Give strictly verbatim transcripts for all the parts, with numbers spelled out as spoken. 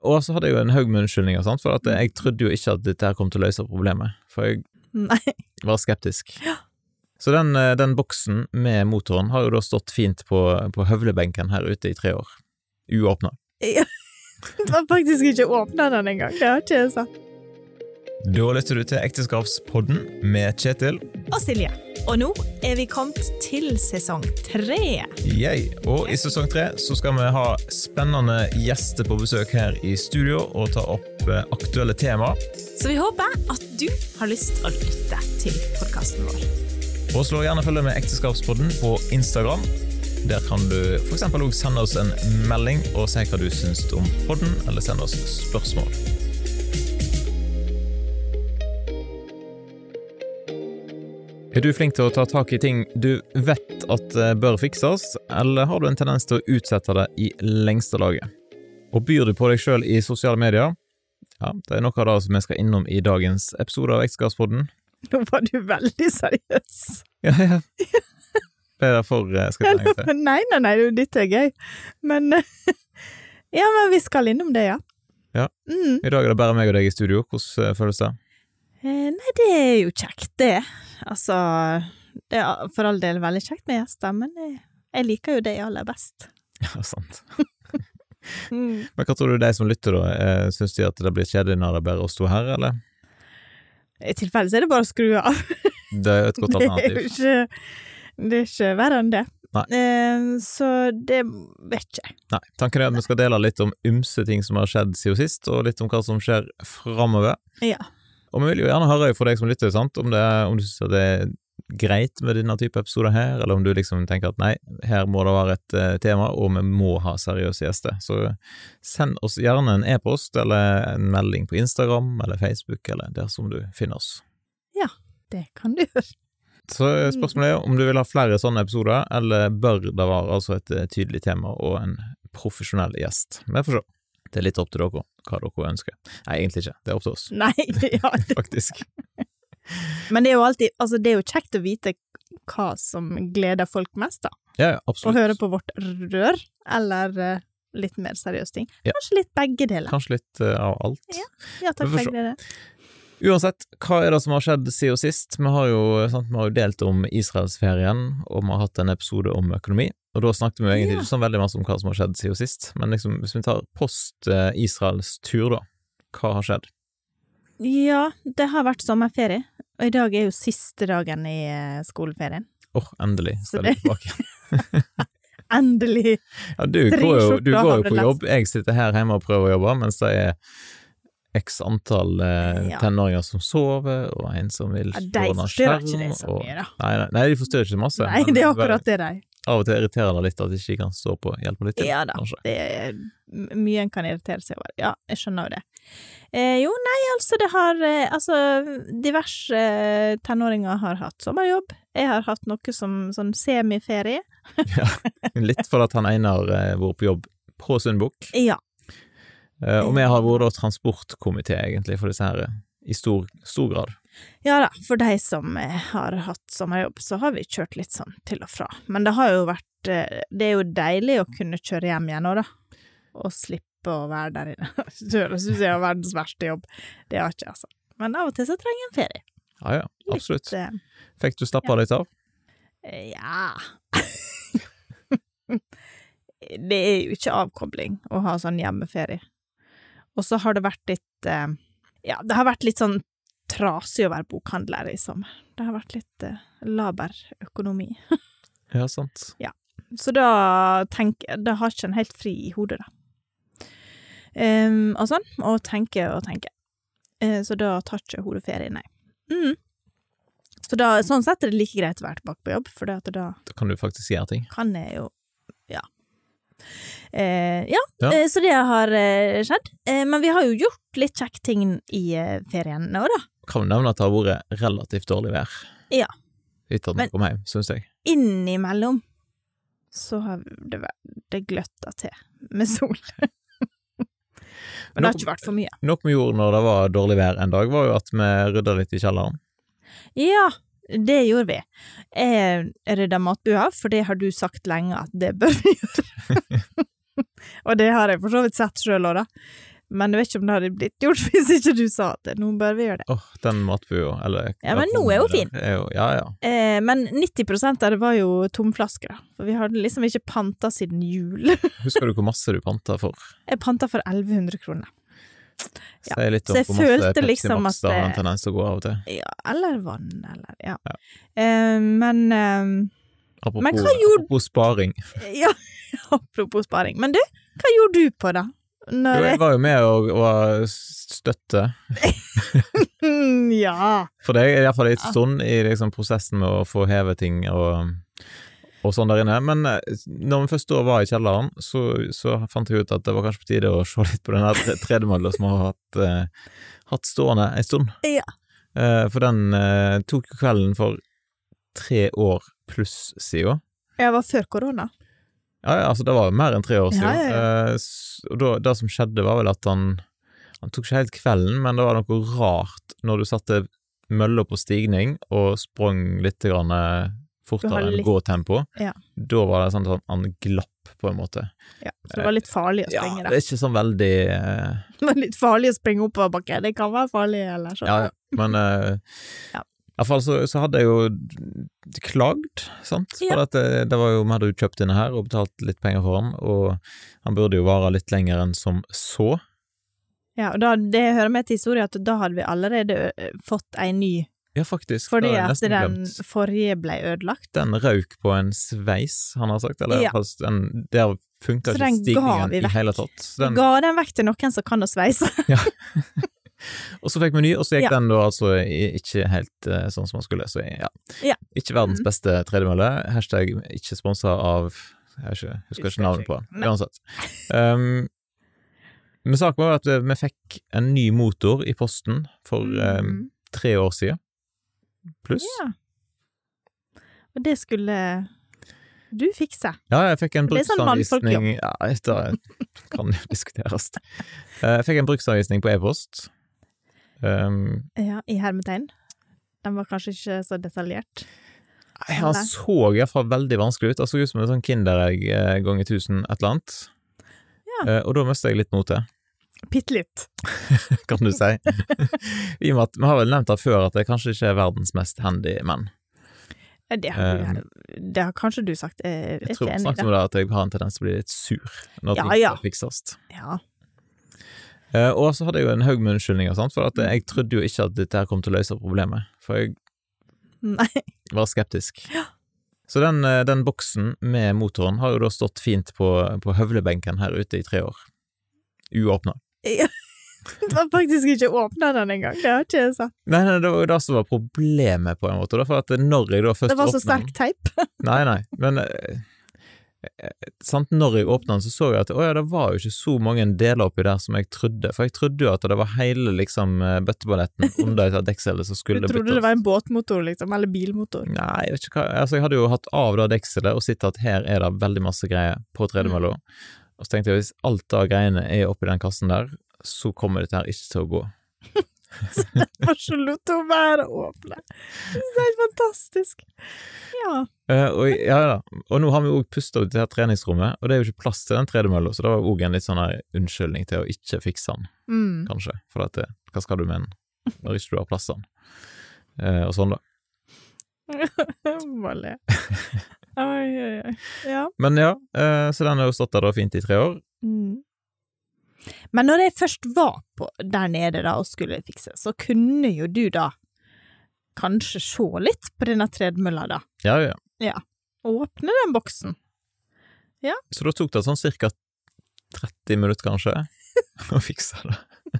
og så hadde jeg jo en haug med unnskyldninger, sant? For at jeg trodde jo ikke at dette her kom til å løse problemet, for jeg Nei. var skeptisk. Ja. Så den, den boksen med motoren har jo da stått fint på, på høvlebenken her ute i tre år, uåpnet. Ja. Det var faktisk ikke åpnet den en gang, det har ikke jeg sagt. Da lytter du til Ekteskapspodden med Kjetil og Silje. Og nå er vi kommet til sesong tre. Yay. Og i sesong tre så skal vi ha spennende gjester på besøk her i studio og ta opp aktuelle temaer. Så vi håper at du har lyst å lytte til podcasten vår. Og slå gjerne følge med Ekteskapspodden på Instagram. Der kan du for eksempel også sende oss en melding og si hva du synes om podden, eller sende oss spørsmål. Er du flink til å ta tak i ting du vet at bør fikses, eller har du en tendens til å utsette det i lengste laget? Og byr du på deg selv i sosiale medier? Ja, det er noe av det som jeg skal innom i dagens episode av Ekteskapspodden. Nå var du veldig seriøs. Ja, ja. Det er derfor jeg skal tenke til. Nei, nei, nei, dette er gøy. Men, ja, men vi skal innom det, ja. Ja, mm. I dag er det bare meg og deg i studio. Hvordan føles det? Eh, nei, det er jo kjekt, det. Altså, det er for all del veldig kjekt med gjester, men jeg, jeg liker jo det aller best. Ja, sant. mm. Men hva tror du de som lytter da? Eh, synes de at det blir kjedelig når det bare å stå her, eller? I tilfelle så er det bare å skru av. Det er et godt alternativ. Det er jo ikke... Det er ikke verre enn det. Nei. Eh, så det vet ikke jeg. Nei, tanken er at vi skal dele litt om ymse ting som har skjedd siden sist, og litt om hva som skjer fremover. Ja. Og vi vil jo gjerne høre for deg som lytter, sant? Om, det, om du synes det er greit med denne type episoder her, eller om du liksom tenker at nei, her må det være et uh, tema, og vi må ha seriøse gjester. Så send oss gjerne en e-post, eller en melding på Instagram, eller Facebook, eller der som du finner oss. Ja, det kan du gjøre. Så spørsmålet er om du vil ha flere sånne episoder, eller bør det være altså et tydelig tema og en profesjonell gjest. Vi får se. Det er litt opp til dere, hva dere ønsker. Nei, egentlig ikke. Det er opp til oss. Nei, ja. Det... Faktisk. Men det er jo alltid, altså det er jo kjekt å vite hva som gleder folk mest da. Ja, absolutt. Å høre på vårt rør, eller uh, litt mer seriøse ting. Ja. Kanskje litt begge deler. Kanskje litt uh, av alt. Ja, ja takk, begge det. Uansett, hva er det som har skjedd siden sist? Vi har jo, sant, vi har jo delt om Israelsferien, og vi har hatt en episode om økonomi, og da snakket vi jo egentlig ja. Ikke sånn veldig masse om hva som har skjedd siden sist, men liksom, hvis vi tar post uh, Israels tur da, hva har skjedd? Ja, det har vært sommerferie, og i dag er jo siste dagen i uh, skoleferien. Åh, oh, endelig skal det... du tilbake. Endelig! Ja, du går jo, du går jo på jobb, jeg sitter her hjemme og prøver å jobbe, mens det er x antall eh, ja. tenåringer som sover, og en som vil ja, de forstyrrer ikke det så mye, da. Nei, nei, nei, de forstyrrer ikke masse. Nei, det er akkurat det de. Av og til irriterer det litt at de ikke kan stå på hjelp litt til, ja, da, kanskje. Det er mye en kan irritere seg over. Ja, jeg skjønner jo det. Eh, jo, nei, altså, det har, eh, altså, diverse eh, tenåringer har hatt sommerjobb. Jeg har hatt noe som sånn semiferie. Ja, litt for at han ene har eh, vært på jobb på Sundbukk. Ja. Uh, og vi har vært da transportkomité egentlig for disse her i stor, stor grad. Ja da, for de som eh, har hatt sommerjobb så har vi kjørt litt sånn til og fra. Men det har jo vært, eh, det er jo deilig å kunne kjøre hjem igjen nå da, og slippe å være der inne. Jeg synes jeg har verdens verste jobb. Det har ikke altså. Men av og til så trenger jeg en ferie. Ja, ja, absolutt. Litt, eh, Fikk du slappe ja. litt av? Ja. Det er jo ikke avkobling å ha sånn hjemmeferie. Og så har det vært litt, eh, ja, det har vært litt sånn trasig å være bokhandler i sommer. Det har vært litt eh, laber økonomi. Ja, sant. Ja, så da tenker jeg, da har ikke en helt fri i hodet da. Um, og sånn, og tenke og tenke. Uh, så da tar ikke hodeferie, nei. Mm. Så da, sånn sett er det like greit å være tilbake på jobb, for det at da... Da kan du faktisk gjøre ting. Kan jeg jo, ja. Eh, ja, ja. Eh, så det har eh, skjedd. Eh, men vi har jo gjort litt kjekke ting i eh, ferien nå da. Kan du nevne at det har vært relativt dårlig vær? Ja. Etter at vi kom hjem, synes jeg. Innimellom så har det, det gløtta til med sol. Men det har ikke vært for mye. Noe vi gjorde når det var dårlig vær en dag, var jo at vi ryddet litt i kjelleren. Ja, det gjorde vi. Jeg ryddet matbua, for det har du sagt lenge at det bør vi gjøre. Og det har jeg for så vidt sett selv også da. Men jeg vet ikke om det hadde blitt gjort hvis ikke du sa at nå bør vi gjøre det. Åh, oh, den matbua, eller... Ja, men nå er jo fin. Er jo, ja, ja. Eh, men nitti prosent av det var jo tomflasker, for vi hadde liksom ikke panta siden jul. Husker du hvor masse du panta for? Jeg panta for elleve hundre kroner. Ja. Sier litt om hvor masse Pepsi liksom Max da har en tendens til å gå av og til. Ja, eller vann, eller, ja. ja. Eh, men... Eh, apropos, men hva gjorde... apropos sparing. Ja, apropos sparing. Men du, hva gjorde du på da? Når jo, jeg var jo med og, og støtte. Ja. For det er i hvert fall litt stund i liksom, prosessen med å få heve ting og, og sånn der inne. Men når vi først da var i kjelleren, så, så fant jeg ut at det var kanskje på tide å se litt på den her tredemølla som har hatt, eh, hatt stående en stund. Ja. Eh, for den eh, tok kvelden for tre år pluss siden. Jeg var før korona. Ja, ja, altså det var mer enn tre år siden. Ja, ja, ja. Eh, og da, det som skjedde var vel at han, han tok ikke helt kvelden, men det var noe rart når du satte mølla på stigning og sprang litt grann fortere enn litt... gåtempo. Ja. Da var det sånn at han glapp på en måte. Ja, så det var litt farlig å springe ja, da. Det er ikke sånn veldig... Eh... Det var litt farlig å springe oppoverbakke, det kan være farlig, eller sånn. Ja, ja, men... Eh... ja. I hvert fall så, så hadde jeg jo klagd, sant? For ja. at det, det var jo, vi hadde jo kjøpt denne her og betalt litt penger for han, og han burde jo vare litt lenger enn som så. Ja, og da, det hører med til historien at da hadde vi allerede fått en ny. Ja, faktisk. Fordi at den forrige ble ødelagt. Den røk på en sveis, han har sagt, eller ja. den, der funket ikke stigningen i hele tatt. Så den ga den vekk til noen som kan å sveise. Ja. Og så fikk vi ny, og så gikk ja. den da altså ikke helt uh, sånn som man skulle, så ja. ja. Ikke verdens beste tredemølle, hashtag ikke sponset av, jeg husker, husker ikke navnet på den, uansett. Um, men saken var at vi fikk en ny motor i posten for um, tre år siden, pluss. Ja. Og det skulle du fikse. Ja, jeg fikk en bruksanvisning, sånn ja, dette kan jo diskuteres. Jeg fikk en bruksanvisning på e-post. Um, ja, i hermetegn. Den var kanskje ikke så detaljert. Han så i hvert fall veldig vanskelig ut. Han så ut som en sånn kinderegg eh, ganger tusen et eller annet. Ja. Uh, og da mistet jeg litt motet. Pittlitt. Kan du si. I og med at vi har vel nevnt det før at det kanskje ikke er verdens mest handy menn. Det har, um, det har kanskje du sagt. Jeg, jeg tror snakket om det at jeg har en tendens til å bli litt sur når ja, ting ja. skal fikses. Ja. Uh, og så hadde jeg jo en haug med unnskyldninger, sant? For at jeg trodde jo ikke at dette her kom til å løse problemet, for jeg Nei. var skeptisk. Ja. Så den, den boksen med motoren har jo da stått fint på, på høvlebenken her ute i tre år. Uåpnet. Ja. Det var faktisk ikke åpnet den en gang, det har ikke jeg sagt. Nei, nei, det var jo det som var problemet på en måte, da, for at når jeg da først åpnet... Det var så sterk teip. Nei, nei, men... Sant, når jeg åpnet den så så jeg at åja, det var jo ikke så mange deler oppi der som jeg trodde, for jeg trodde jo at det var hele liksom bøtteballetten under et dekkselet som skulle byttes. Du trodde byttes. Det var en båtmotor liksom, eller bilmotor? Nei, jeg vet ikke hva, altså jeg hadde jo hatt av det dekkselet og sett at her er det veldig masse greier på tredemølla, mm. og så tenkte jeg hvis alt av greiene er oppi den kassen der, så kommer dette her ikke til å gå. For så lot hun være åpne. Det er helt fantastisk. Ja. Uh, og, ja, ja. Og nå har vi jo pustet ut det her treningsrommet, og det er jo ikke plass til den tredemølla, så det var jo også en litt sånn her unnskyldning til å ikke fikse den, mm. kanskje. For at det, hva skal du med den når ikke du har plass til den? Uh, og sånn da. Bare oi, oi, oi. Ja. Men ja, uh, så den har jo stått der da fint i tre år. Mm. Men når jeg først var på der nede da og skulle fikse, så kunne jo du da kanskje se litt på denne tredemølla da. Ja, ja. Ja. Åpne den boksen. Ja. Så da tok det sånn cirka tretti minutter kanskje å fikse det.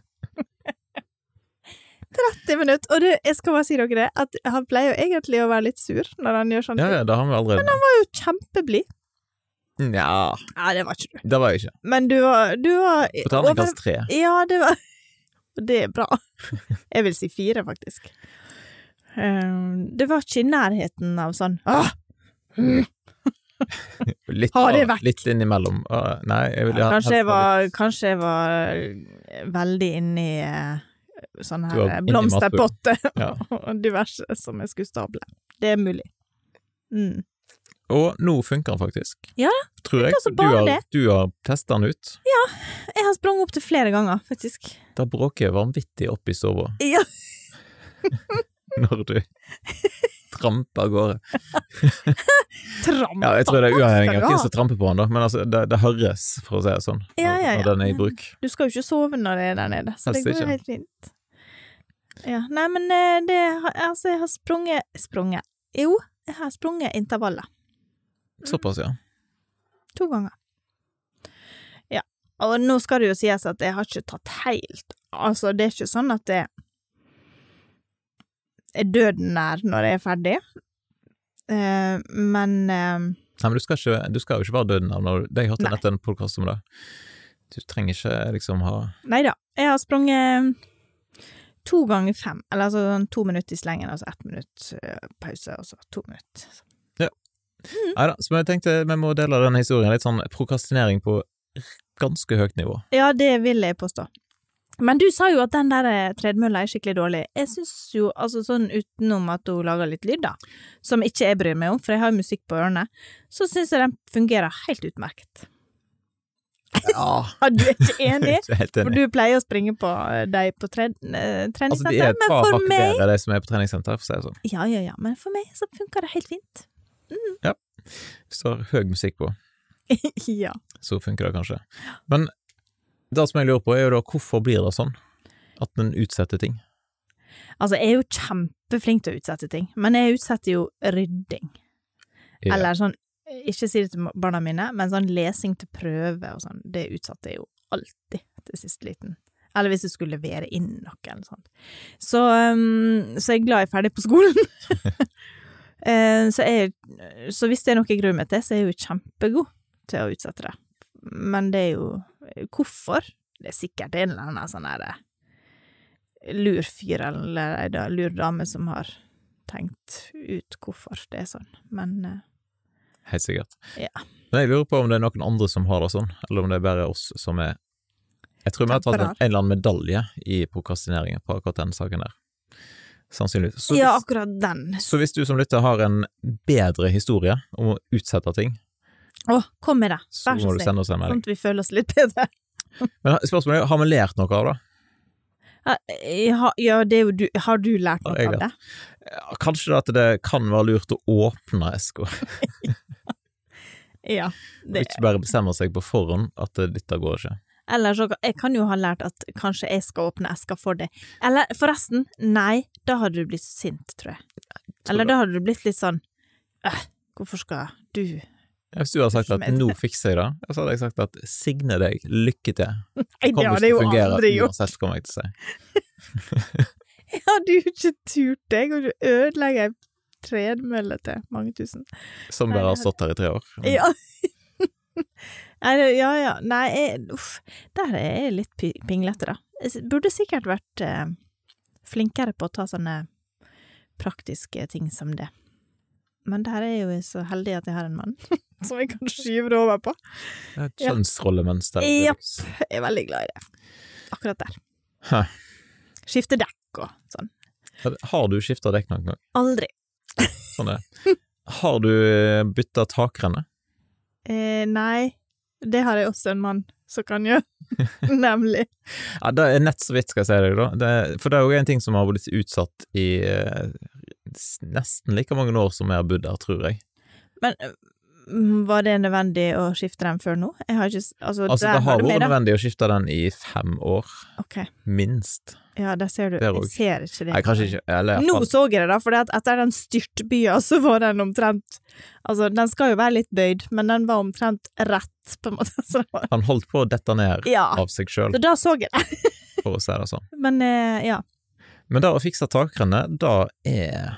tretti minutter, og det, jeg skal bare si dere det, at han pleier jo egentlig å være litt sur når han gjør sånn. Ja, ja, det har vi allerede. Men han var jo kjempeblid. Ja. Ja, det var ikke du. Det var jeg ikke. Men du var... Du var på terningkast tre. Ja, det var... Det er bra. Jeg vil si fire, faktisk. Um, det var ikke i nærheten av sånn... Åh! Mm. litt, ha det vekk. Litt innimellom. Uh, nei, jeg vil... Ja, kanskje, jeg var, kanskje jeg var veldig inne i sånn her blomsterpotte ja. og diverse som jeg skulle stable. Det er mulig. Mm. Og nå funker den faktisk. Ja, tror jeg. altså Du bare har, det. du har testet den ut. Jeg har sprunget opp til flere ganger, faktisk. Da bråker jeg vanvittig opp i sova Ja. når du tramper av gårde. Trampa. Ja, jeg tror det er uavhengig av Takk hvem skal som tramper på den da, men altså, det, det høres, for å si det sånn, Ja, ja, ja. når den er i bruk. Du skal jo ikke sove når det er der nede, så Helst det går ikke. jo helt fint. Ja, nei, men eh, det, har- altså, jeg har sprunget, sprunget, jo, jeg har sprunget intervaller. Såpass, ja. To ganger. Ja, og nå skal det jo sies at jeg har ikke tatt helt, altså det er ikke sånn at det er døden nær når jeg er ferdig, eh, men eh, Nei, men du skal, ikke, du skal jo ikke være døden av når det jeg hørte Nei. nettopp en podcast om det. Du trenger ikke liksom ha... neida, jeg har sprunget to ganger fem, eller altså sånn to minutter i slengen, altså ett minutt eh, pause, og så to minutter. Neida, så jeg tenkte vi må dele denne historien, litt sånn prokrastinering på ganske høyt nivå. Ja, det vil jeg påstå. Men du sa jo at den der tredemølla er skikkelig dårlig. Jeg synes jo, altså sånn utenom at hun lager litt lyd da, som ikke jeg bryr meg om, for jeg har jo musikk på ørene, så synes jeg den fungerer helt utmerket. Ja, Ja, du er ikke enig? du er helt For enig. du pleier å springe på eh, deg på tre, eh, Altså, treningssenter, de er et men par for hakk meg... bedre de som er på treningssenter, for å si det sånn. Ja, ja, ja, men for meg så funker det helt fint. Hvis du har høy musikk på, Ja. så funker det kanskje. Men det som jeg lurer på er jo da, hvorfor blir det sånn at den utsetter ting? Altså, jeg er jo kjempeflink til å utsette ting, men jeg utsetter jo rydding. Ja. Eller sånn, ikke si det til barna mine, men sånn lesing til prøve og sånn, det utsatte jeg jo alltid til siste liten. Eller hvis jeg skulle levere inn noe eller sånt. Så, um, så jeg er glad jeg er ferdig på skolen. Eh, så, jeg, så hvis det er noe jeg gruer meg til, så er jeg jo kjempegod til å utsette det. Men det er jo hvorfor? Det er sikkert en eller annen sånn her lur fyr eller en da- lur dame som har tenkt ut hvorfor det er sånn. Men eh, Helt sikkert. Ja. Men jeg lurer på om det er noen andre som har det sånn, eller om det er bare oss som er... Jeg tror vi har tatt en, Temperar. en eller annen medalje i prokrastineringen på akkurat den saken der. Sannsynligvis. Så, ja, hvis, akkurat den. så hvis du som lytter har en bedre historie om å utsette ting, Å, kom med det. så Vær så må du snill. sende oss en Sånn melding. at vi føler oss litt bedre. Men spørsmålet er, har vi lært noe av det? Ja, ja, det er jo du. Har du lært Har noe jeg av det? Ja, kanskje det at det kan være lurt å åpne esker, Ja. og Det. ikke bare bestemme seg på forhånd at det- dette går ikke. Eller så, jeg kan jo ha lært at kanskje jeg skal åpne eska for deg. Eller forresten, nei, da hadde du blitt sint, tror jeg. Eller det. da hadde du blitt litt sånn, øh, hvorfor skal du? Ja, hvis du hadde sagt at Men- nå fikser jeg det, så hadde jeg sagt at signe deg, lykke til. Nei, det Kommer hadde ikke jeg til jo å fungere aldri gjort. uansett, kommer jeg til å si. Jeg hadde jo ikke turt det. Jeg hadde jo ødelegge en tredemølle til mange tusen. Som Nei, bare har det- stått her i tre år. Ja. Nei, det- ja, ja. Nei, jeg, uff, der er jeg litt pi- pinglete, da. Jeg burde sikkert vært eh, flinkere på å ta sånne praktiske ting som det. Men der er jeg jo så heldig at jeg har en mann som jeg kan skyve det over på. Det er et Ja. kjønnsrollemønster. Japp, jeg er veldig glad i det. Akkurat der. Hæ. Skifte dekk og sånn. Har du skiftet dekk noen gang? Aldri. Sånn er. Har du byttet takrenne? Eh, nei, det har jeg også en mann som kan gjøre. Nemlig. Ja, det er nett så vidt, skal jeg si deg da. Det, for det er jo en ting som har blitt utsatt i eh, nesten like mange år som jeg har bodd der, tror jeg. Men mm, var det nødvendig å skifte den før nå? Jeg har ikke, s- altså, Altså, der det har du vært med, da. nødvendig å skifte den i fem år, Ok, minst. ja, der ser du. Der Jeg også. ser ikke det. Nei, kanskje ikke, eller i Nå hvert fall. så jeg det da, for at etter den styrtbya så var den omtrent, altså den skal jo være litt bøyd, men den var omtrent rett, på en måte. Så, det var, Han holdt på å dette ned ja, av seg selv, så da så jeg det. for å si det sånn. Men eh, ja, Men det å fikse takrenne, da er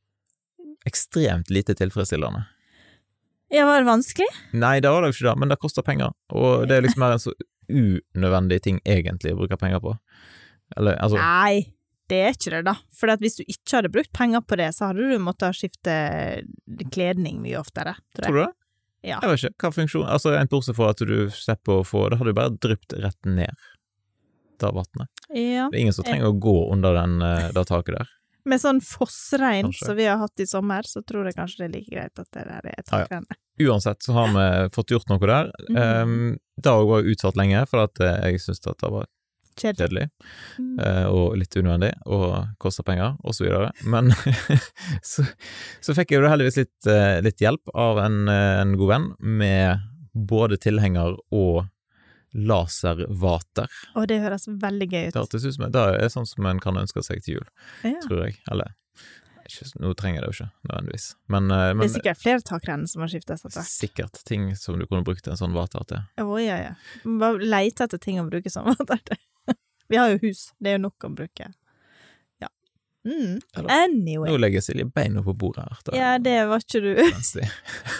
ekstremt lite tilfredsstillende. ja, var det vanskelig? Nei, det var det jo ikke det, men det koster penger, og det er liksom mer en så unødvendig ting egentlig å bruke penger på. Eller, altså, Nei, det er ikke det da. For at hvis du ikke hadde brukt penger på det, så hadde du måttet skifte kledning mye oftere, tror jeg. tror du det? Ja. Jeg vet ikke, hva funksjon, altså en bortsett for at du slipper å få, da hadde du bare drypt rett ned, da vattnet. Ja. Det er ingen som trenger å gå under den, eh, det taket der. Med sånn fossregn Kanskje. som vi har hatt i sommer, så tror jeg kanskje det er like greit at det der er takrennet. Ah, ja. Uansett så har vi fått gjort noe der. Mm. Um, det har jo utsatt lenge, for at jeg synes at det var Kjedelig. kjedelig, Mm. uh, og litt unødvendig, og kostet penger, og så videre. Men så, så fikk jeg jo heldigvis litt, uh, litt hjelp av en, uh, en god venn med både tilhenger og laservater. Og det høres veldig gøy ut. Det hørtes ut som det er sånn som en kan ønske seg til jul, Ja. tror jeg. Eller, ikke, nå trenger jeg det jo ikke, nødvendigvis. Men, uh, men Det er sikkert flere takrenner som har skiftet etter hvert. sikkert ting som du kunne brukt en sånn vater til. Å, ja, ja. Bare lete etter ting å bruke som vater til. Vi har jo hus, det er jo nok å bruke. Ja. Mm. Eller- Anyway. Nå legger Silje beina på bordet her. Da, Ja, det var ikke du mens de-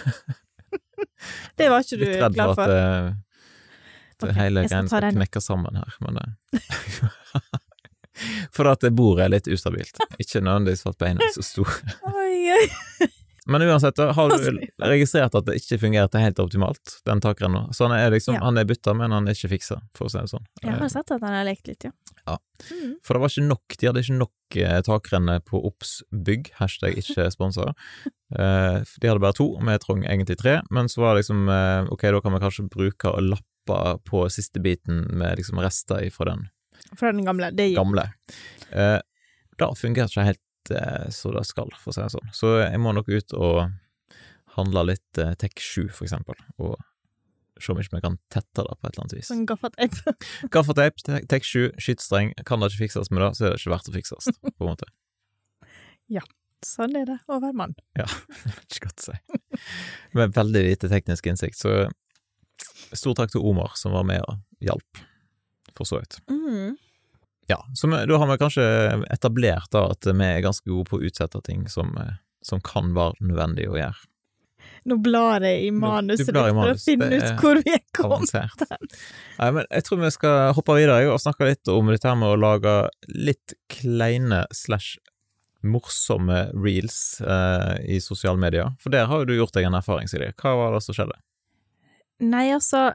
Det var ikke du Litt redd klar for for. at uh, det Ok, hele jeg skal greien ta skal den. knekke sammen her, men uh, for at det bordet er litt ustabilt. Ikke nødvendigvis for at beina er så store. Oi, oi. Men uansett, da har Altså, du registrert at det ikke fungerte helt optimalt, den takrennen. Så han er liksom, Ja. han er bytta, men han er ikke fiksa, for å si det sånn. Jeg har sett at han har lekt litt, ja. Ja. Mm. For det var ikke nok, de hadde ikke nok eh, takrenne på Obs bygg, hashtag ikke sponsor. Eh, de hadde bare to, og vi trong egentlig tre, men så var det liksom, eh, ok, da kan vi kanskje bruke og lappe på siste biten med liksom rester fra den Fra den gamle. Det gikk. gamle. Eh, da fungerte ikke helt eh, så det skal, for å si det sånn. Så jeg må nok ut og handle litt eh, Tech sju, for eksempel, og se om ikke vi kan tette det på et eller annet vis. Sånn gaffateip. Gaffateip, Te- Tech sju, skytstreng, kan det ikke fikses med det, så er det ikke verdt å fikses, på en måte. Sånn er det å være mann. Ikke godt å si. Med veldig lite teknisk innsikt, så stor takk til Omar som var med og hjalp, for så vidt. Mm. Ja, så vi, da har vi kanskje etablert da at vi er ganske gode på å utsette ting som, eh, som kan være nødvendig å gjøre. Nå blar jeg i Nå- manuset du blar i ditt for å manus, finne det ut er hvor vi er kommet. Avansert. Nei, men jeg tror vi skal hoppe videre og snakke litt om dette her med å lage litt kleine slash morsomme reels eh, i sosiale medier. For der har jo du gjort deg en erfaring, Silje. Hva var det som skjedde? Nei, altså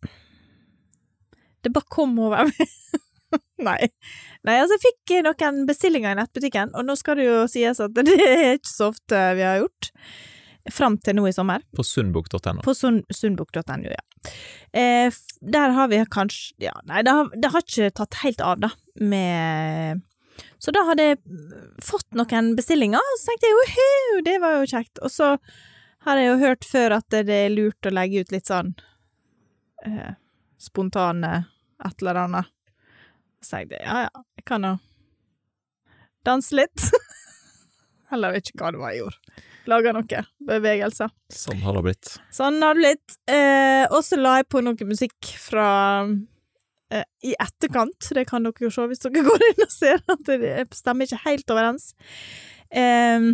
Det bare kom over meg. Nei. Nei, altså jeg fikk noen bestillinger i nettbutikken, og nå skal det jo sies at det er ikke så ofte vi har gjort. Fram til nå i sommer. På sundbok punktum no. På sundbok punktum no, ja. Eh, f- der har vi kanskje Ja, nei, det har, det har ikke tatt helt av, da, med Så da hadde jeg fått noen bestillinger, og så tenkte jeg jo, hei, det var jo kjekt. Og så har jeg jo hørt før at det er lurt å legge ut litt sånn eh, spontane et eller annet. Så tenkte jeg, ja, ja, jeg kan jo danse litt. Eller jeg vet ikke hva det var jeg gjorde. Laget noen bevegelser. Sånn har det blitt. Sånn har det blitt. Eh, og så la jeg på noe musikk fra eh, i etterkant. Det kan dere jo se hvis dere går inn og ser at det stemmer ikke helt overens. Eh,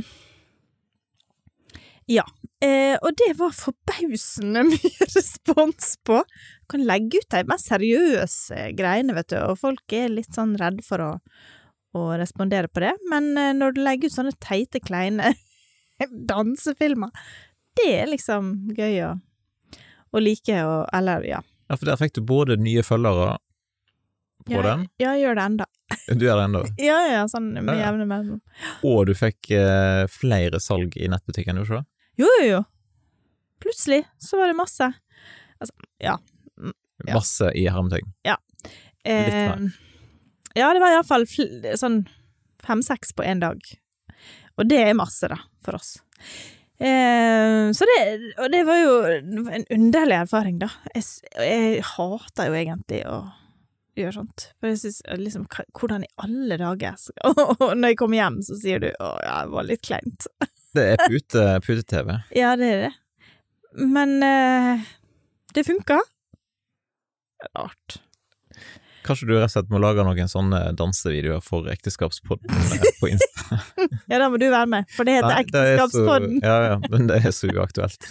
ja. Eh, og det var forbausende mye respons på. Du kan legge ut de mest seriøse greiene, vet du, og folk er litt sånn redd for å, å respondere på det. Men eh, når du legger ut sånne teite, kleine dansefilmer, det er liksom gøy å, å like, og, eller, ja. Ja, for der fikk du både nye følgere på ja, den, Ja, gjør det enda. du gjør det enda, Ja, ja, sånn med Ja, ja. jevne mellom. og du fikk eh, flere salg i nettbutikken, gjorde du ikke det? Jo, jo, jo. Plutselig så var det masse. Altså, ja. Ja. Masse i hermetegn. Litt Eh, mer. ja, det var i hvert fall fl- sånn fem-seks på en dag. Og det er masse, da, for oss. Eh, så det, og det var jo en underlig erfaring, da. Jeg, s- jeg hater jo egentlig å gjøre sånt. For jeg synes, liksom, hva- hvordan i alle dager skal- Og når jeg kommer hjem, så sier du, å ja, det var litt kleint. Det er pute, pute-tv. Ja, det er det. Men eh, det funka. Rart. Kanskje du rett og slett må lage noen sånne dansevideoer for ekteskapspodden eh, på Insta. Ja, da må du være med, for det heter Nei, det er så- Ekteskapspodden. Ja, ja, men det er så uaktuelt.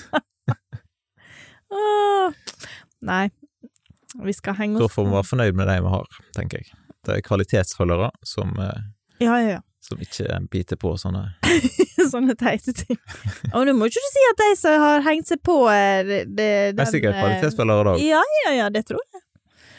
Åh. Nei, vi skal henge Da oss. får vi være fornøyd med det vi har, tenker jeg. Det er kvalitetsfølgere som, eh, Ja, ja, ja. som ikke biter på sånne. Sånne teite ting. Og nå må ikke du si at de som har hengt seg på eh, det, det, Det er sikkert eh, kvalitetsfølgere da. Ja, ja, ja, det tror jeg.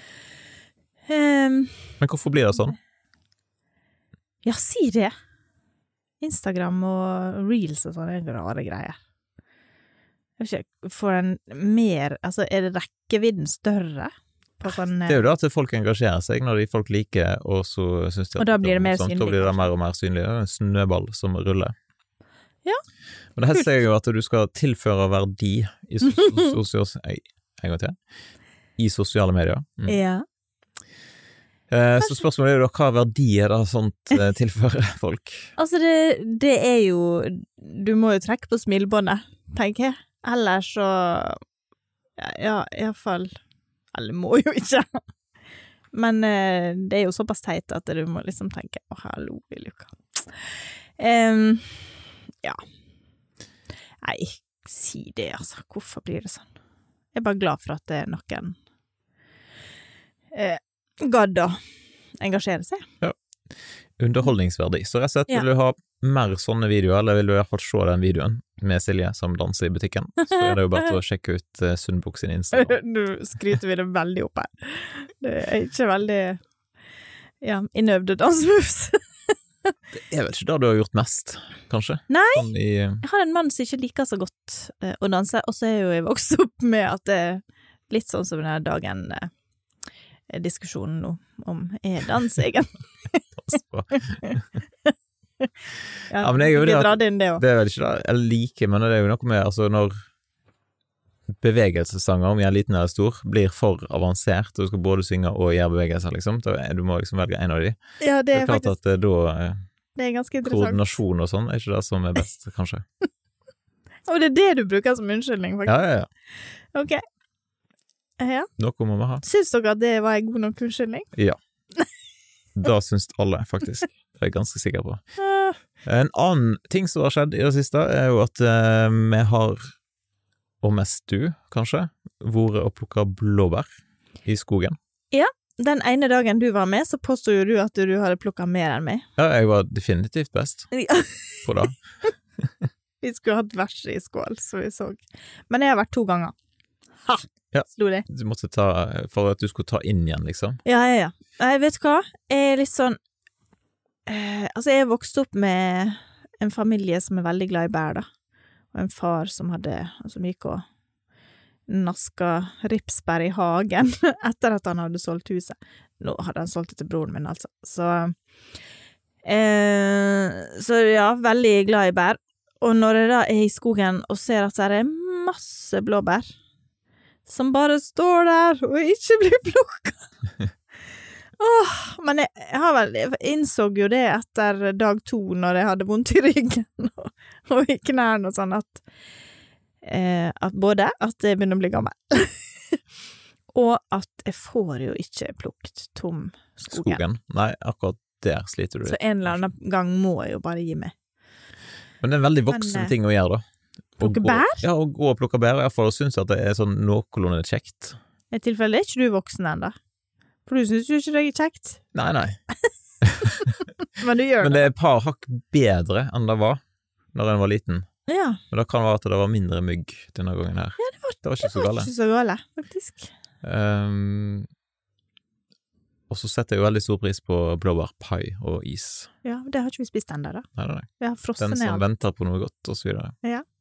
Um, Men hvorfor blir det sånn? ja, si det. Instagram og Reels og sånne rare greier. Jeg vet ikke, får en mer, altså er det rekkevidden større på sånn... Det er jo da at folk engasjerer seg når de folk liker, og så synes de at og da blir det mer sånt, synlig. Da blir det mer og mer synlig. Det er en snøball som ruller. Ja. Men det her sier jo at du skal tilføre verdi i, sos sos en gang til. I sosiale medier. Mm. Ja. Eh, så spørsmålet er jo da, hva verdi er det sånt eh, tilfører folk? Altså det, det er jo, du må jo trekke på smilbåndet, tenker jeg. Ellers så, ja, i hvert fall, eller må jo ikke. Men eh, det er jo såpass teit at du må liksom tenke, å hallo, Luka. Um, ja. Nei, si det altså, hvorfor blir det sånn? Jeg er bare glad for at det er noen eh, gadd å engasjere seg. Ja, underholdningsverdi. Så rett og slett Ja. vil du ha mer sånne videoer, eller vil du i hvert fall se den videoen med Silje som danser i butikken, så er det jo bare til å sjekke ut uh, Sundbukk sin Instagram. Nå skryter vi det veldig opp her. Det er ikke veldig, ja, innøvde dansmoves. Det er vel ikke det du har gjort mest, kanskje? Nei, sånn i, jeg har en mann som ikke liker så godt uh, å danse, og så er jo jeg vokst opp med at det er litt sånn som denne dagen uh, diskusjonen nå om er dans egentlig. ja, ja, men det er jo det, at, inn det, det er vel ikke det jeg liker, men det er jo noe med, altså når bevegelsessanger, om jeg er liten eller stor, blir for avansert, og du skal både synge og gjøre bevegelser, liksom, da er, du må liksom velge en av de. Ja, det er, det er klart faktisk, at uh, da det er ganske interessant. Koordinasjon og sånn er ikke det som er best, kanskje. Og det er det du bruker som unnskyldning, faktisk. Ja, ja, ja. Ok. Ja. Noe må vi ha. Syns dere at det var en god nok unnskyldning? Ja. Da syns alle, faktisk. Det er jeg ganske sikker på. Uh, En annen ting som har skjedd i det siste, er jo at uh, vi har, og mest du, kanskje, vært og plukket blåbær i skogen. ja, den ene dagen du var med, så påstod jo du at du hadde plukket mer enn meg. Ja, jeg var definitivt best på det. Vi skulle hatt vers i skål, så vi så. Men jeg har vært to ganger. Ha! Ja. Slo det. Du måtte ta, for at du skulle ta inn igjen, liksom. Ja, ja, ja. Jeg vet hva? Jeg er litt sånn eh, altså, jeg er vokst opp med en familie som er veldig glad i bær, da. Og en far som hadde, som gikk og naska ripsbær i hagen etter at han hadde solgt huset. Nå hadde han solgt det til broren min, altså. Så, eh, så ja, veldig glad i bær. Og når jeg da er i skogen og ser at det er masse blåbær som bare står der og ikke blir plukket. Åh, men jeg, jeg har vel, jeg innså jo det etter dag to når jeg hadde vondt i ryggen og, og i knærne og sånn, at, eh, at både at jeg begynner å bli gammel, og at jeg får jo ikke plukket tom skogen. Skogen? Nei, akkurat der sliter du. Så en eller annen gang må jeg jo bare gi meg. Men det er en veldig voksen Men, ting å gjøre, da. Plukke Å gå- bær? Ja, å gå og plukke bær, i hvert fall, og synes at det er sånn noenlunde kjekt. I tilfelle er ikke du voksen enda. For du synes jo ikke det er kjekt. Nei, nei. Men du gjør Men det. det er et par hakk bedre enn det var når en var liten. Ja, Men det kan være at det var mindre mygg denne gangen her. Ja, det var, det var ikke det så var gale. ikke så gale, faktisk. Um, og så setter jeg jo veldig stor pris på blåbærpai og is. Ja, det har ikke vi spist enda da. Nei, nei, nei. Vi har frosset Den ned som alt. venter på noe godt, og så videre.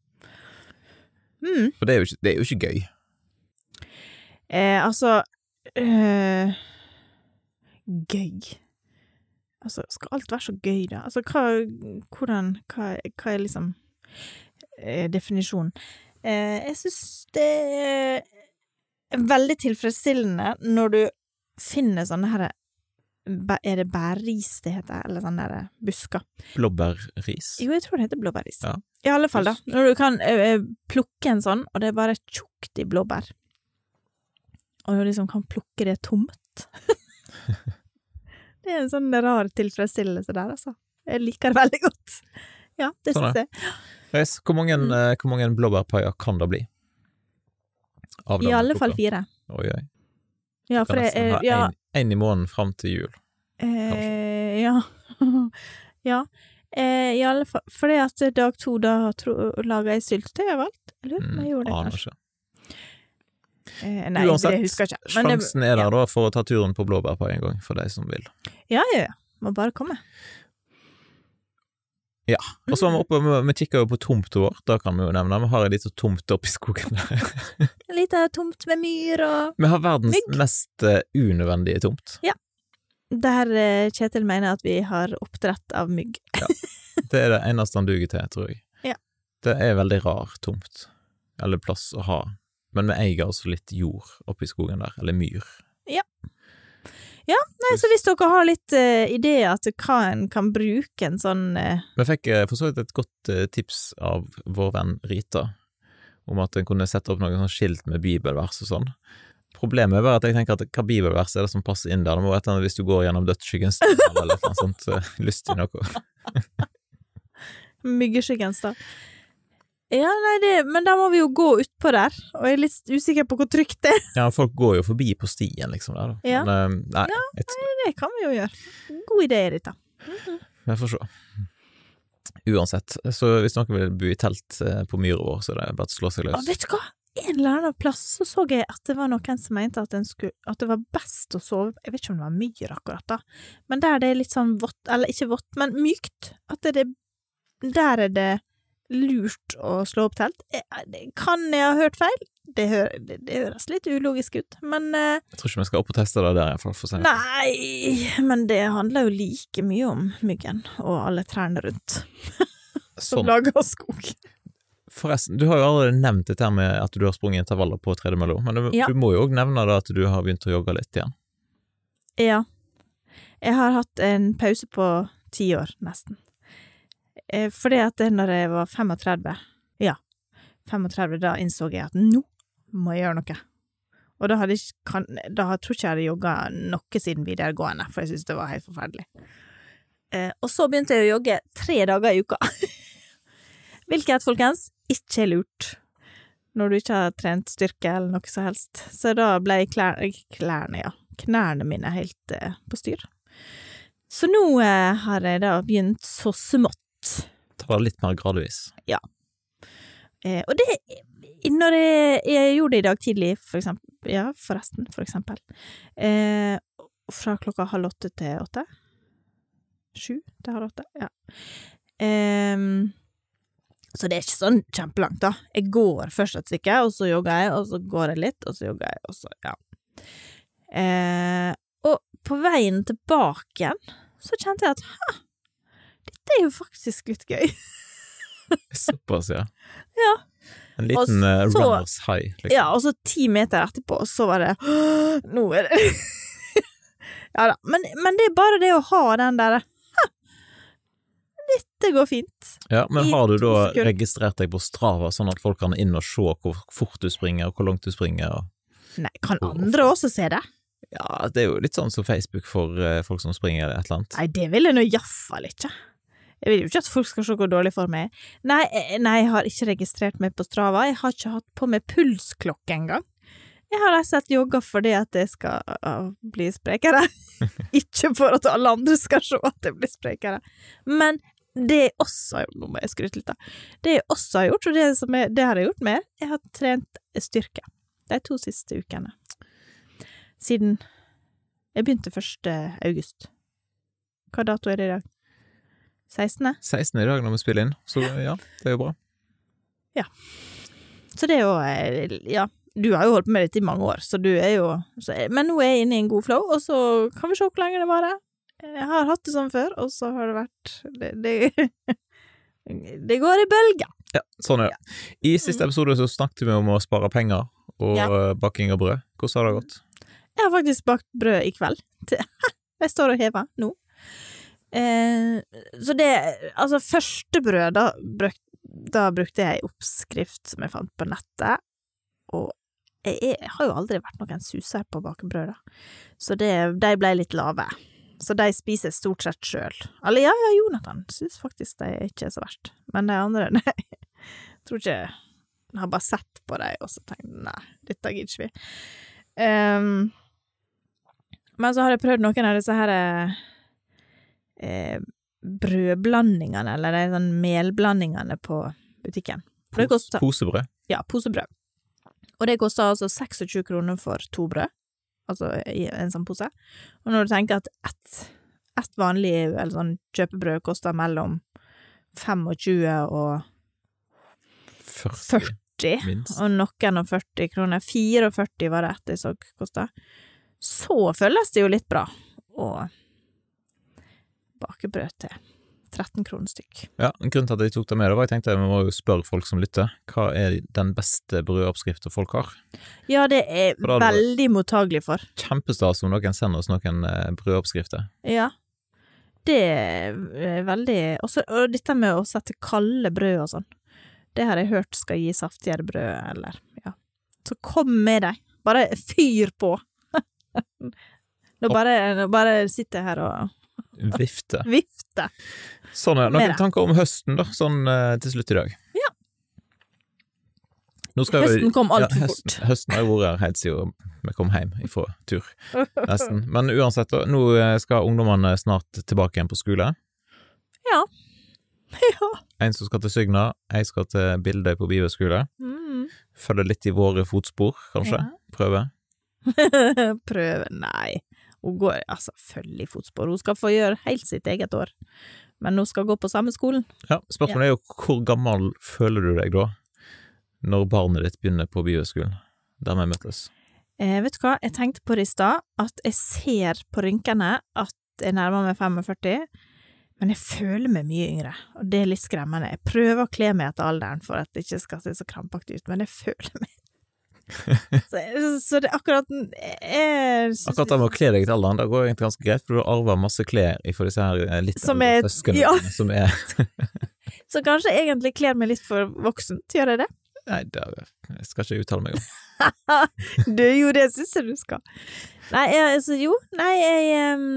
Mm. For det er jo ikke, det er jo ikke gøy. Eh, altså eh, Gøy. Altså, skal alt være så gøy, da? Altså, hva, hvordan, hva, hva er liksom eh, definisjonen? Eh, jeg synes det er veldig tilfredsstillende når du finner sånne her, bæ- er det bærris det heter, eller sånne her busker? Blåbærris. Jo, jeg tror det heter blåbærris. Ja. I alle fall da, når du kan eh, plukke en sånn, og det er bare tjukt i blåbær. Og du liksom kan plukke det tomt. Det er en sånn rar tilfredsstillelse der, altså. Jeg liker det veldig godt. Ja, det Sånn synes er. jeg. Yes, hvor mange, Mm. eh, hvor mange blåbærpaier kan det bli? Av I den alle du fall plukker? fire. Oi, oi. Ja, Kan for det nesten er, ha ja, en, en i måneden frem til jul. eh, ja, ja, eh, i alle fall, for det at dag to da tro, laget jeg syltetøy av alt. Jeg lurer på om jeg gjorde det, aner kanskje. ikke. Eh, nei, Uansett, det husker jeg ikke. Men det- sjansen er der ja. da for å ta turen på blåbærpai en gang, for de som vil. Ja, ja, ja. Må bare komme. Ja, og så var vi oppe, vi kikker jo på tomten vår, da kan vi jo nevne, vi har en liten tomt oppe i skogen der. En liten tomt med myr og Vi har verdens mygg. mest uh, unødvendige tomt. Ja. Der uh, Kjetil mener at vi har oppdrett av mygg. Ja, det er det eneste han duger til, tror jeg. Ja. Det er veldig rar tomt, eller plass å ha, men vi eier altså litt jord oppe i skogen der, eller myr. Ja. Ja, nei, så hvis dere har litt uh, ideer til hva en kan bruke en sånn uh... Vi fikk uh, for så vidt et godt uh, tips av vår venn Rita, om at en kunne sette opp noen sånn skilt med bibelvers og sånn. Problemet er bare at jeg tenker at hva bibelvers er det som passer inn der? Det må være et eller annet hvis du går gjennom dødsskyggens dal, eller et eller annet sånt uh, lyst i noe. Myggeskyggens da. Ja, nei, det, men da må vi jo gå utpå der, og jeg er litt usikker på hvor trygt det er. Ja, folk går jo forbi på stien, liksom, der da. Ja. Men, uh, nei, Ja, et, nei, det kan vi jo gjøre. God idé, Rita. vi får se. Uansett, så hvis noen vil bo i telt uh, på myra vår, så er det bare å slå seg løs. Og vet du hva? En eller annen plass så så jeg at det var noen som mente at, en skulle, at det var best å sove, jeg vet ikke om det var myr akkurat da, men der det er litt sånn vått, eller ikke vått, men mykt, at det, der er det lurt å slå opp telt. Kan jeg ha hørt feil? Det, hø det, det høres litt ulogisk ut, men uh, Jeg tror ikke vi skal opp og teste det der i hvert fall, for å si. Nei, men det handler jo like mye om myggen og alle trærne rundt som Sånn. lager skog. Forresten, du har jo allerede nevnt dette her med at du har sprunget intervaller på tredemølla, men du, Ja. du må jo også nevne da at du har begynt å jogge litt igjen. Ja. Jeg har hatt en pause på ti år, nesten. Eh, fordi at det når jeg var femogtredve, ja, femogtredve, da innså jeg at nå må jeg gjøre noe. Og da hadde jeg ikke, kan, da tror ikke jeg hadde jogget noe siden videregående, for jeg synes det var helt forferdelig. Eh, og så begynte jeg å jogge tre dager i uka. Hvilket, folkens, ikke er lurt når du ikke har trent styrke eller noe så helst. Så da ble klær, klærne, ja, knærne mine helt eh, på styr. Så nå eh, har jeg da begynt så smått. Ta det litt mer gradvis. Ja. Eh, og det, når jeg, jeg gjorde det i dag tidlig, for eksempel, ja, forresten, for eksempel, eh, fra klokka halv åtte til åtte. Sju til halv åtte, ja. Eh, så det er ikke sånn kjempelangt da. Jeg går først et stykke, og så jogger jeg, og så går jeg litt, og så jogger jeg, og så, ja. Eh, og på veien tilbake igjen, så kjente jeg at, ha, dette er jo faktisk litt gøy. Såpass, ja. Ja. En liten uh, så, runners high, liksom. Ja, og så ti meter etterpå, så var det, nå er det, ja da, men, men det er bare det å ha den der, dette går fint. Ja, men I har du to da sekunder. registrert deg på Strava, sånn at folk kan inn og se hvor fort du springer, og hvor langt du springer? Og... Nei, kan andre også se det? Ja, det er jo litt sånn som Facebook for uh, folk som springer eller et eller annet. Nei, det vil jeg nå i hvert fall ikke. Jeg vil jo ikke at folk skal se hvor dårlig for meg. Nei, eh, nei, jeg har ikke registrert meg på Strava. Jeg har ikke hatt på meg pulsklokke engang. Jeg har rett og slett jogget fordi at jeg skal uh, bli sprekere. Ikke for at alle andre skal se at jeg blir sprekere. Men det jeg også har gjort, nå må jeg skryte litt da. Det jeg også har gjort, og det, som jeg, det har jeg gjort mer, jeg har trent styrke. De to siste ukene. Siden jeg begynte første august. Hva dato er det i dag? sekstende? sekstende i dag når vi spiller inn, så ja, det er jo bra. Ja. Så det er jo, ja, du har jo holdt på med dette i mange år, så du er jo, så, men nå er jeg inne i en god flow, og så kan vi se hvor lenge det varer. Jeg har hatt det sånn før, og så har det vært, det, det, det går i bølger. Ja, sånn er det. I siste episode så snakket vi om å spare penger og Ja. baking av brød. Hvordan har det gått? Jeg har faktisk bakt brød i kveld. Jeg står og hever nå. Eh, så det, altså første brød, da, bruk, da brukte jeg oppskrift som jeg fant på nettet, og jeg, jeg har jo aldri vært noen suser på å bake brød da. Så det, de ble litt lave. Så de spiser stort sett selv. Eller ja, ja, Jonathan synes faktisk de ikke er så verst. Men de andre, nei. Jeg tror ikke, jeg har bare sett på dem, og så tenkte jeg, nei, dette gidder ikke vi. Um, men så har jeg prøvd noen av disse her eh, brødblandingene, eller de sånn melblandingene på butikken. Og det Pos, koster, posebrød? ja, posebrød. Og det koster altså tjueseks kroner for to brød, altså i en sånn pose. Og når du tenker at ett, ett vanlig eller sånn kjøpebrød koster mellom tjuefem og førti, førti, minst. og noen og førti kroner. førtifire var det etter så kostet. Så føles det jo litt bra. Og bakebrød til tretten kroner stykk. Ja, grunnen til at jeg tok det med det var jeg tenkte jeg må jo spørre folk som lytter, hva er den beste brødoppskriften folk har? Ja, det er For da hadde det veldig mottagelig for. Kjempestas om noen sender oss noen eh, brødoppskrifter. Ja, det er veldig... Også, og dette med å sette kalde brød og sånn, det har jeg hørt skal gi saftigere brød, eller, ja. Så kom med deg. Bare fyr på. Nå bare, nå bare sitter jeg her og Vifte. vifte. Sånn, Med noen det. tanker om høsten da, sånn eh, til slutt i dag. Ja. Nå skal vi- Høsten kom alt for ja, fort. høsten, høsten har jo vært her helt siden vi kom hjem fra tur, nesten. Men uansett, da, nå eh, skal ungdommene snart tilbake igjen på skole. Ja. Ja. En som skal til Sygna, en skal til Bildøy på bibelskole. Mm. Følger litt i våre fotspor, kanskje. Ja. Prøve. Prøve, nei. Hun går, altså, følge i fotspor. Hun skal få gjøre helt sitt eget år. Men hun skal gå på samme skolen. Ja, spørsmålet er jo hvor gammel føler du deg da, når barnet ditt begynner på bibelskolen, der vi møtes? Eh, vet du hva, jeg tenkte på det i stad, at jeg ser på rynkene at jeg nærmer meg femogførti, men jeg føler meg mye yngre, og det er litt skremmende. Jeg prøver å kle meg etter alderen for at det ikke skal se så krampaktig ut, men jeg føler meg. så, så det er akkurat jeg, Akkurat det med å kle deg til alderen, det går egentlig ganske greit, for du arver masse klær i for disse her eh, litt Som eldre er- søskene, ja. som er, Så kanskje jeg egentlig kler meg litt for voksen, gjør jeg det? nei, det jeg skal ikke uttale meg om. Du, jo, det synes jeg du skal. Nei, jeg, altså, jo, nei, jeg um,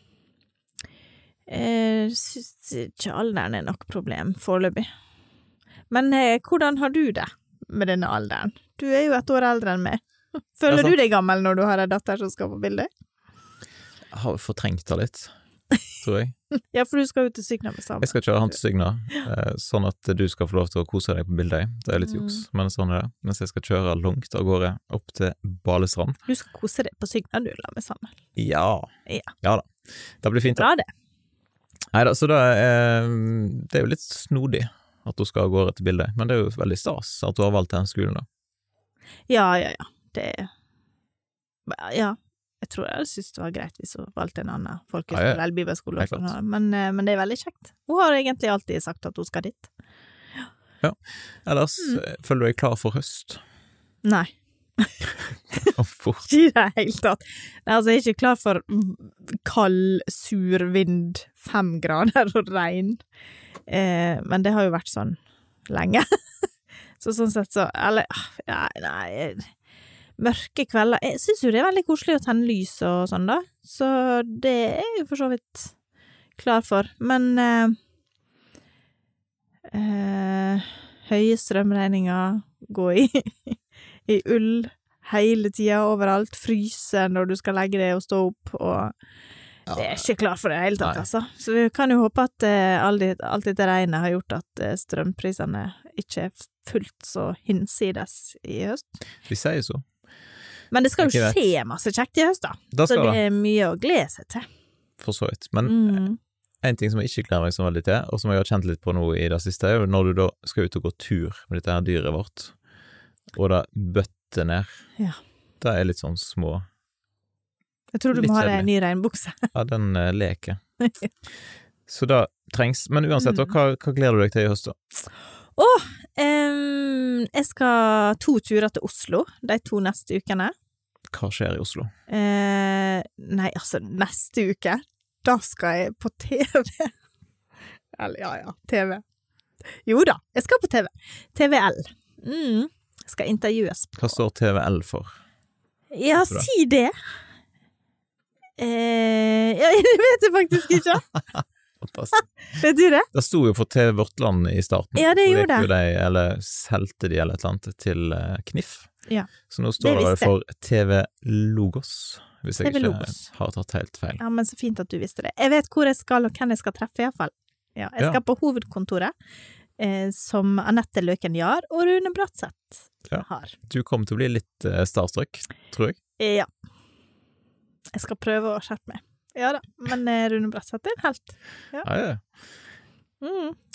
jeg synes ikke alderen er nok problem, foreløpig. Men eh, hvordan har du det med denne alderen? Du er jo et år eldre enn meg. Føler Ja, sant. du deg gammel når du har en datter som skal på bildet? Jeg har fortrengt det litt, tror jeg. Ja, for du skal jo til Sygna med sammen. Jeg skal kjøre han til Sygna, eh, sånn at du skal få lov til å kose deg på Bildøy. Det er litt Mm. juks, men sånn er det. Mens jeg skal kjøre langt av gårde opp til Balestrand. Du skal kose deg på Sygna, du, la meg sammen. Ja. Ja. Ja da. Det blir fint da. Bra det. Neida, så det er, det er jo litt snodig at du skal av gårde til Bildøy, men det er jo veldig stas at du har valgt den skolen da. Ja, ja, ja. Det Ja. Jeg tror jeg synes det var greit hvis hun valgte en annen folkeskole Ja, ja. eller bibelskole. Helt klart. Men, eh, men det er veldig kjekt. Hun har egentlig alltid sagt at hun skal dit. Ellers Mm. eh, føler du deg klar for høst? Nei. Og fort. Ikke i det hele tatt. Nei, altså, jeg er ikke klar for kald, sur vind, fem grader og regn. Eh, men det har jo vært sånn lenge. så sånn sett så Eller, nei, nei mørke kvelder. Jeg synes jo det er veldig koselig å tenne lys og sånn, da. Så det er jeg jo for så vidt klar for. Men eh, eh, høye strømregninger, gå i i ull hele tida, overalt, fryse når du skal legge deg og stå opp, og det er ikke klar for det hele tatt, Nei. altså. Så vi kan jo håpe at eh, alt det- alt dette regnet har gjort at eh, strømprisene ikke er fullt så hinsides i høst. Vi sier så. Men det skal jo Ikke vet. skje masse kjekt i høst, da. Da Så skal det det, er mye å glede seg til. for så vidt. Men Mm. en ting som jeg ikke gleder meg så veldig til, og som jeg har kjent litt på nå i det siste, er jo når du da skal ut og gå tur med dette her dyret vårt, og det bøtter ned. Ja. Det er litt sånn små. Jeg tror du Litt må ha deg kjedelig. en ny regnbukse. Ja, den eh, leker. Så det trengs. Men uansett, da, Mm. hva, hva gleder du deg til i høst, da? Åh, em, jeg skal to turer til Oslo de to neste ukene. Hva skjer i Oslo? Eh, nei, altså, neste uke, da skal jeg på T V. Eller, ja, ja, T V. Jo da, jeg skal på T V. T V L. Mm, skal intervjues. Hva står T V L for? Ja, Bra. si det. Eh, ja, det vet jeg faktisk ikke. Fantastisk. Vet du det? Det sto jo for T V Vårt Land i starten. Ja, det Så gjorde gikk jo det. De, eller solgte de eller et eller annet til eh, Kniff. Ja. Så nå Det står det vel visste jeg. for T V Logos, hvis jeg T V ikke Logos. har tatt helt feil. Ja, men så fint at du visste det. Jeg vet hvor jeg skal, og hvem jeg skal treffe, i hvert fall. Ja, jeg Ja. skal på hovedkontoret, eh, som Anette Løken Jahr og Rune Bratseth Ja. har. Du kommer til å bli litt eh, starstruck, tror jeg. Eh, Ja. Jeg skal prøve å skjerpe meg. Ja da, men eh, Rune Bratseth er en helt. Ja, ja. Mm.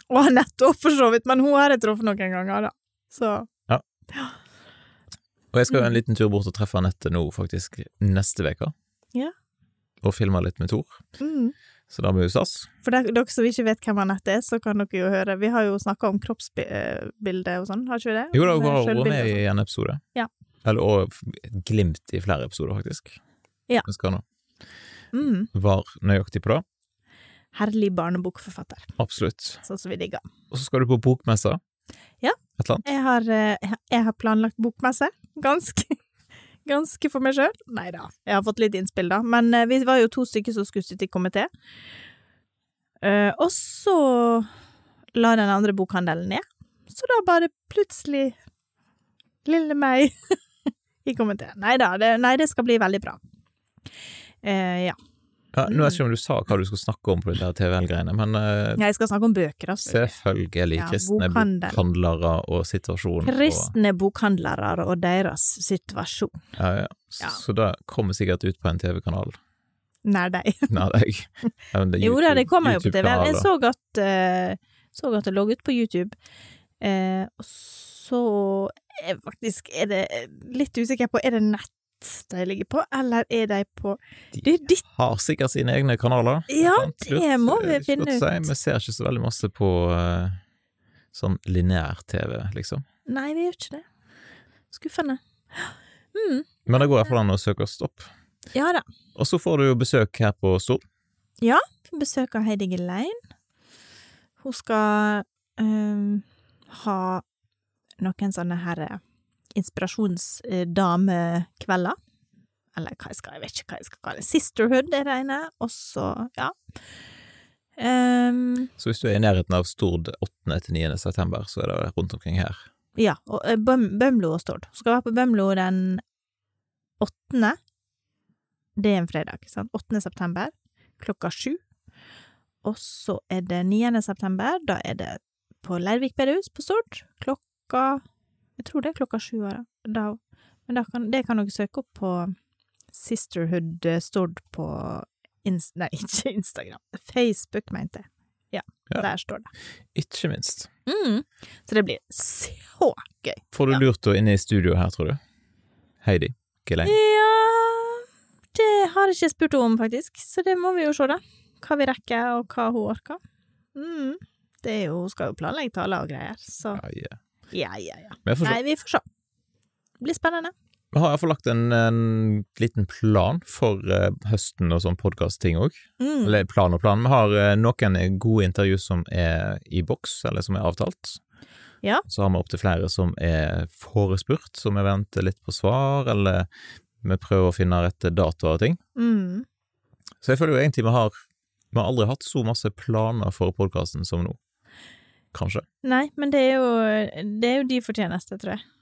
Og Anette også for så vidt, men hun har jeg truffet noen ganger da. Så. Ja. Og jeg skal jo en liten tur bort og treffe Anette nå faktisk neste veka. Ja. Og filme litt med Tor. Mm. Så da blir vi stas. For dere, dere som ikke vet hvem Anette er, så kan dere jo høre. Vi har jo snakket om kroppsbilde og sånn, har ikke vi det? Jo da, hun har Selvbilde vært med og sånn. i en episode. Ja. Eller, og glimt i flere episoder faktisk. Ja. Vi skal nå. Mm. Var nøyaktig på det. Herlig barnebokforfatter, Absolutt. sånn som vi digger. Og så skal du på bokmessa. Ja. Et eller annet. Jeg har, eh, jeg har planlagt bokmesse, ganske, ganske for meg selv. Neida, jeg har fått litt innspill da, men eh, vi var jo to stykker som skulle sitte i komité. Eh, og så la den andre bokhandelen ned, så da bare plutselig lille meg i komité. Neida, det, nei, det skal bli veldig bra. Eh, ja. Ja, nå vet jeg ikke om du sa hva du skulle snakke om på det der T V L-greiene, men uh, Jeg skal snakke om bøker, altså. selvfølgelig Ja, kristne bokhandel. bokhandlere og situasjon. Kristne bokhandlere og deres situasjon. Og, ja, ja. Ja. Så det kommer sikkert ut på en T V-kanal. Nær deg. Nei, deg. Ja, det er Jo da, det YouTube- kommer jo på T V. Jeg YouTube-kanaler. så at, eh, så at det lå ut på YouTube. Eh, og så er faktisk er det litt usikker på, er det nett de ligger på, eller er de på De Det er ditt har sikkert sine egne kanaler. Ja, sant? det må vi Ikke finne godt å si. ut. Vi ser ikke så veldig masse på uh, sånn lineær-T V, liksom. Nei, vi gjør ikke det. Skuffende. Mm, Men det går i hvert fall an å søke oss opp. ja da. Og så får du jo besøk her på Stord. Besøk av Heidi Gelein. Hun skal ehm, ha noen sånne her eh, inspirasjonsdamekvelder. Eller hva jeg skal, jeg vet ikke hva jeg skal kalle det. Sisterhood er det ene, og så, ja. Ehm, Så hvis du er i nærheten av Stord åttende til niende september, så er det rundt omkring her. ja, og eh, Bøm, Bømlo og Stord. Hun skal være på Bømlo den åttende. Det er en fredag, sant? åttende september, klokka sju. Og så er det niende september, da er det på Leirvik bedehus på Stord, klokka, jeg tror det er klokka sju år, da, men da kan, det kan dere søke opp på Sisterhood Stord på, Inst nei, ikke Instagram, Facebook, mente jeg. Ja, Ja. der står det. Ikke minst. Mm. Så det blir så gøy. Får du Ja. lurt å inne i studio her, tror du? Heidi Gelein. Ja, det har jeg ikke spurt om, faktisk, så det må vi jo se, da. Hva vi rekker, og hva hun orker. Mm. Det er jo, hun skal jo planlegge taler og greier, så Ja, ja. ja, ja, ja. Men jeg får se. Nei, vi får se. Det blir spennende. Vi har i hvert fall lagt en, en liten plan for eh, høsten og sånn podcast-ting også. Mm. Eller plan og plan. Vi har eh, noen gode intervju som er i boks, eller som er avtalt. Ja. Så har vi opp til flere som er forespurt, som vi venter litt på svar, eller vi prøver å finne rette datoer og ting. Mm. Så jeg føler jo egentlig vi har, vi har aldri hatt så masse planer for podcasten som nå. Kanskje. Nei, men det er jo, det er jo de fortjeneste, tror jeg.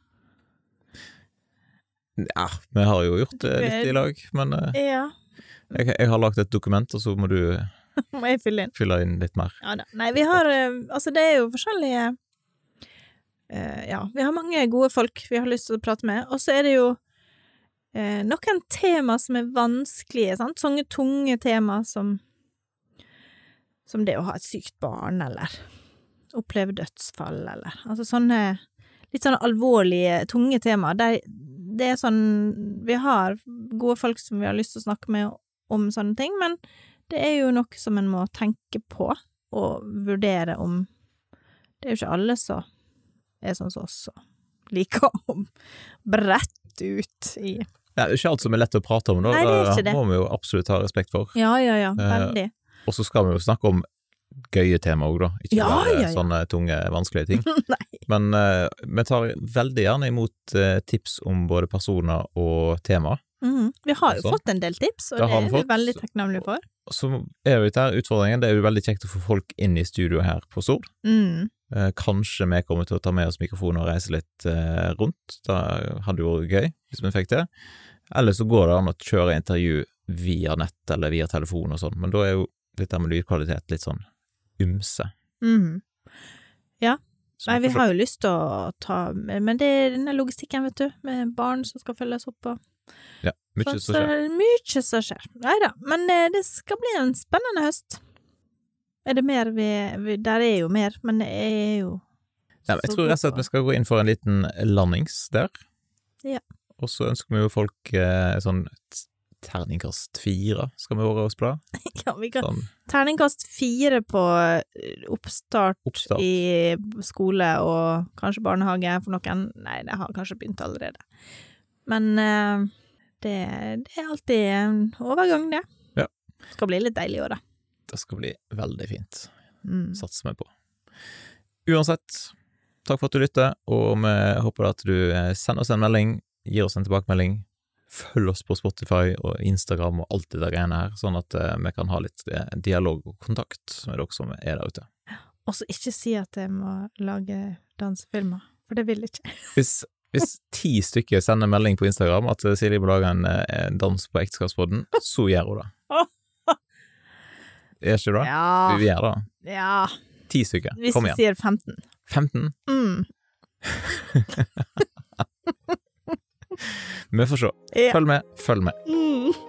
Ja, vi har jo gjort det litt i lag, men eh, Ja, jeg, jeg har lagt et dokument, og så må du må jeg fylle inn. fylle inn litt mer. Ja da. Nei, vi har, eh, altså det er jo forskjellige, eh, ja, vi har mange gode folk vi har lyst til å prate med, og så er det jo eh, noen tema som er vanskelige, sant? Sånne tunge tema som, som det å ha et sykt barn, eller oppleve dødsfall, eller, altså sånne, litt sånne alvorlige, tunge tema, der, det er sånn, vi har gode folk som vi har lyst til å snakke med om sånne ting, men det er jo noe som en må tenke på og vurdere om. Det er jo ikke alle som er sånn som oss og liker å brette ut i. Ja, det er ikke alt som er lett å prate om, da. Nei, det er ikke det. må vi jo absolutt ha respekt for. Ja, ja, ja, Eh, veldig. Og så skal vi jo snakke om gøye tema også, da. Ikke Ja, bare ja, ja. sånne tunge, vanskelige ting. Nei. Men eh, vi tar veldig gjerne imot eh, tips om både personer og tema. Mhm. Vi har jo Sånn. fått en del tips, og Det det, har vi er vi fått. veldig takknemlige for. Så er jo dette her utfordringen, det er jo veldig kjekt å få folk inn i studio her på Stord. Mm. Eh, kanskje vi kommer til å ta med oss mikrofoner og reise litt eh, rundt. Det hadde jo vært gøy, hvis vi fikk det. Eller så går det an å kjøre intervju via nett eller via telefon og sånn, men da er jo dette med lydkvalitet litt sånn ymse. Mhm. Så Nei, vi får se. har jo lyst til å ta, men det er denne logistikken, vet du, med barn som skal følges opp og Ja, mye så, som skjer. Mye som skjer. Neida, men eh, det skal bli en spennende høst. Er det mer vi, vi Der er jo mer, men det er jo Ja, men jeg tror rett og slett at vi skal gå inn for en liten landings der. Ja. Og så ønsker vi jo folk eh, sånn terningkast fire, skal vi være oss på det? Ja, vi kan Sånn, terningkast fire på oppstart, Oppstart. i skole og kanskje barnehage for noen. Nei, det har kanskje begynt allerede. Men eh, det, det er alltid en overgang, det. Ja. Skal bli litt deilig også, da. det skal bli veldig fint. Mm. Satser vi på. Uansett, takk for at du lytter, og vi håper at du sender oss en melding, gir oss en tilbakemelding, følg oss på Spotify og Instagram og alt det der greiene her, sånn at uh, vi kan ha litt uh, dialog og kontakt med dere som er der ute. Og så ikke si at jeg må lage dansefilmer, for det vil jeg ikke. Hvis, hvis ti stykker sender melding på Instagram at Silje må lage en, en dans på Ekteskapspodden, så gjør hun det. Er ikke det? Ja. Vi gjør det. Ja. Ti stykker, Hvis kom vi igjen. sier femten. femten? Mm. Vi får se. Ja. Følg med, følg med. Mm.